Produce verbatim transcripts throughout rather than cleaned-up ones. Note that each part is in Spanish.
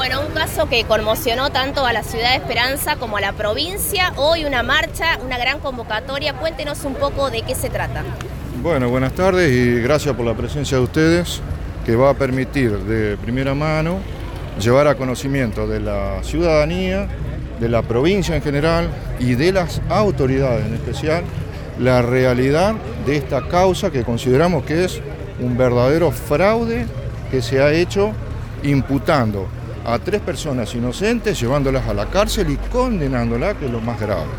Bueno, un caso que conmocionó tanto a la ciudad de Esperanza como a la provincia. Hoy una marcha, una gran convocatoria. Cuéntenos un poco de qué se trata. Bueno, buenas tardes y gracias por la presencia de ustedes, que va a permitir de primera mano llevar a conocimiento de la ciudadanía, de la provincia en general y de las autoridades en especial, la realidad de esta causa que consideramos que es un verdadero fraude que se ha hecho imputando a tres personas inocentes, llevándolas a la cárcel y condenándolas, que es lo más grave.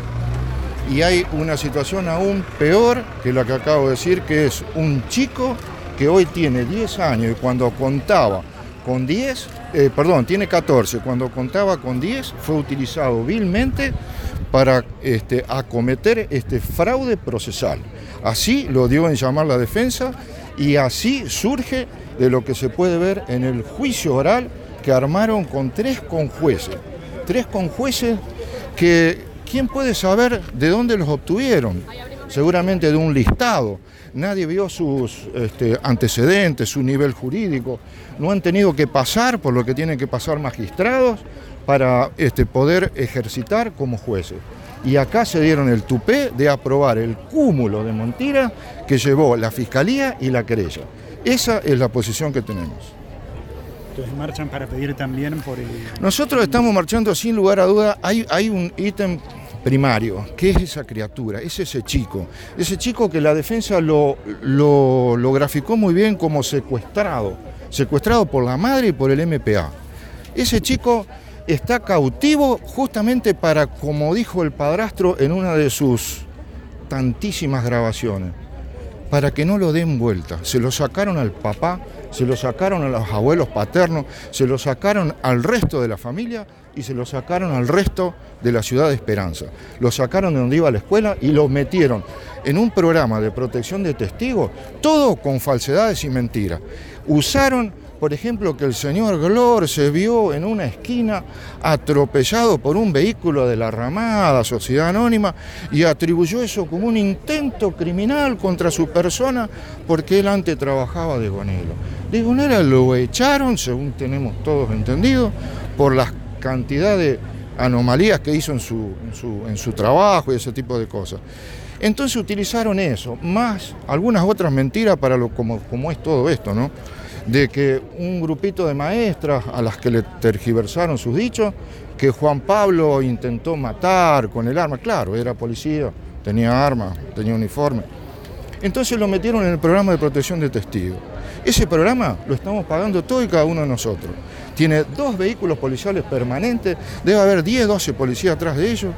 Y hay una situación aún peor que la que acabo de decir, que es un chico que hoy tiene diez años y cuando contaba con diez, eh, perdón, tiene catorce, cuando contaba con diez fue utilizado vilmente para este, acometer este fraude procesal. Así lo dio en llamar la defensa y así surge de lo que se puede ver en el juicio oral que armaron con tres conjueces. Tres conjueces que, ¿quién puede saber de dónde los obtuvieron? Seguramente de un listado. Nadie vio sus este, antecedentes, su nivel jurídico. No han tenido que pasar por lo que tienen que pasar magistrados para este, poder ejercitar como jueces. Y acá se dieron el tupé de aprobar el cúmulo de mentiras que llevó la Fiscalía y la querella. Esa es la posición que tenemos. Entonces marchan para pedir también por el... Nosotros estamos marchando sin lugar a duda. Hay, hay un ítem primario, que es esa criatura, es ese chico. Ese chico que la defensa lo, lo, lo graficó muy bien como secuestrado. Secuestrado por la madre y por el M P A. Ese chico está cautivo justamente para, como dijo el padrastro en una de sus tantísimas grabaciones, para que no lo den vuelta. Se lo sacaron al papá, se lo sacaron a los abuelos paternos, se lo sacaron al resto de la familia y se lo sacaron al resto de la ciudad de Esperanza. Lo sacaron de donde iba a la escuela y lo metieron en un programa de protección de testigos, todo con falsedades y mentiras. Usaron, por ejemplo, que el señor Glor se vio en una esquina atropellado por un vehículo de la Ramada, Sociedad Anónima, y atribuyó eso como un intento criminal contra su persona porque él antes trabajaba de gonero. De gonero lo echaron, según tenemos todos entendido, por la cantidad de anomalías que hizo en su, en su, en su trabajo y ese tipo de cosas. Entonces utilizaron eso, más algunas otras mentiras para lo como, como es todo esto, ¿no? De que un grupito de maestras a las que le tergiversaron sus dichos, que Juan Pablo intentó matar con el arma, claro, era policía, tenía arma, tenía uniforme. Entonces lo metieron en el programa de protección de testigos. Ese programa lo estamos pagando todo y cada uno de nosotros. Tiene dos vehículos policiales permanentes, debe haber diez, doce policías atrás de ellos.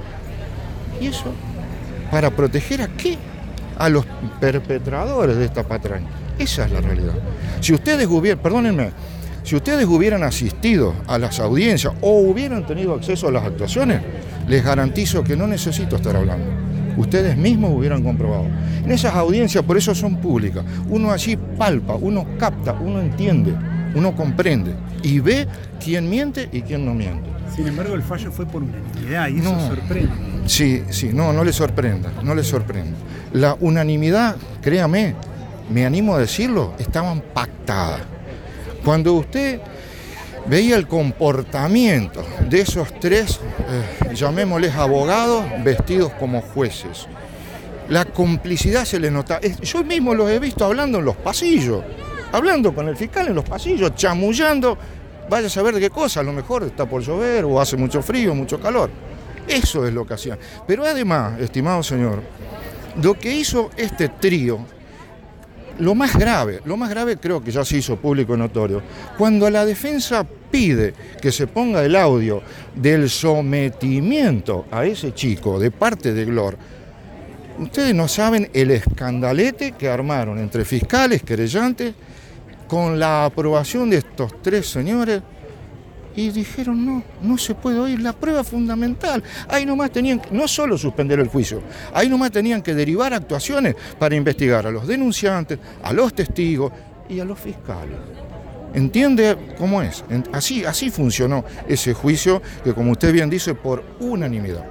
¿Y eso? ¿Para proteger a qué? A los perpetradores de esta patraña. Esa es la realidad. Si ustedes hubieran, perdónenme, si ustedes hubieran asistido a las audiencias o hubieran tenido acceso a las actuaciones, les garantizo que no necesito estar hablando. Ustedes mismos hubieran comprobado. En esas audiencias, por eso son públicas, uno allí palpa, uno capta, uno entiende, uno comprende y ve quién miente y quién no miente. Sin embargo, el fallo fue por unanimidad y eso no, sorprende. Sí, sí, no, no le sorprenda, no le sorprenda. La unanimidad, créame, me animo a decirlo, estaban pactadas. Cuando usted veía el comportamiento de esos tres, eh, llamémosles abogados, vestidos como jueces, la complicidad se les nota. Yo mismo los he visto hablando en los pasillos, hablando con el fiscal en los pasillos, chamullando, vaya a saber de qué cosa, a lo mejor está por llover o hace mucho frío, mucho calor. Eso es lo que hacían. Pero además, estimado señor, lo que hizo este trío, lo más grave, lo más grave creo que ya se hizo público y notorio, cuando la defensa pide que se ponga el audio del sometimiento a ese chico de parte de Glor, ustedes no saben el escandalete que armaron entre fiscales, querellantes, con la aprobación de estos tres señores, y dijeron no, no se puede oír, la prueba fundamental. Ahí nomás tenían que, no solo suspender el juicio, ahí nomás tenían que derivar actuaciones para investigar a los denunciantes, a los testigos y a los fiscales. ¿Entiende cómo es? Así, así funcionó ese juicio que, como usted bien dice, por unanimidad.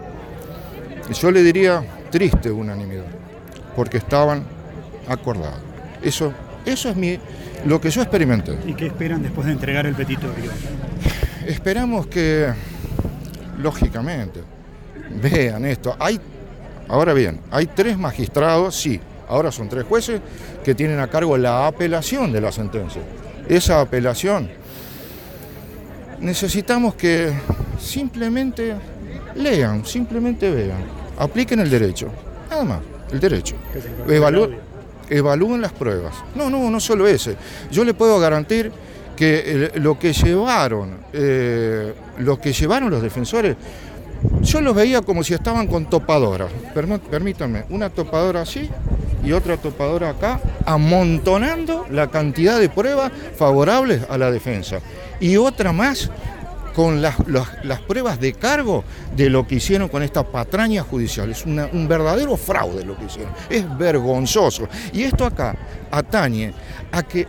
Yo le diría triste unanimidad, porque estaban acordados. Eso, eso es mi, lo que yo experimenté. ¿Y qué esperan después de entregar el petitorio? esperamos que, lógicamente, vean esto. Hay, ahora bien, hay tres magistrados, sí, ahora son tres jueces que tienen a cargo la apelación de la sentencia. Esa apelación, necesitamos que simplemente lean, simplemente vean, apliquen el derecho, nada más, el derecho. Evalú- evalúen las pruebas. No, no, no solo ese. Yo le puedo garantir que lo que llevaron, eh, lo que llevaron los defensores, yo los veía como si estaban con topadoras. Perm- permítanme, una topadora así y otra topadora acá, amontonando la cantidad de pruebas favorables a la defensa. Y otra más con las, las, las pruebas de cargo de lo que hicieron con esta patraña judicial. Es una, un verdadero fraude lo que hicieron. Es vergonzoso. Y esto acá atañe a que